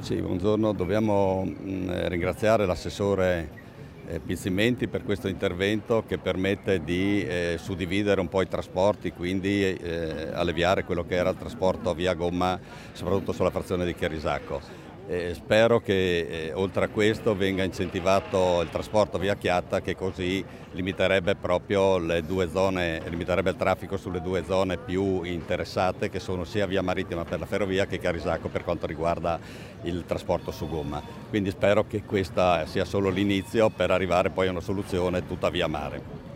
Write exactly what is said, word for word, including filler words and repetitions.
Sì, buongiorno. Dobbiamo mh, ringraziare l'assessore eh, Pizzimenti per questo intervento che permette di eh, suddividere un po' i trasporti, quindi eh, alleviare quello che era il trasporto via gomma, soprattutto sulla frazione di Chiarisacco. Eh, spero che eh, oltre a questo venga incentivato il trasporto via Chiatta, che così limiterebbe proprio le due zone, limiterebbe il traffico sulle due zone più interessate, che sono sia via marittima per la ferrovia che Chiarisacco per quanto riguarda il trasporto su gomma. Quindi spero che questa sia solo l'inizio per arrivare poi a una soluzione tutta via mare.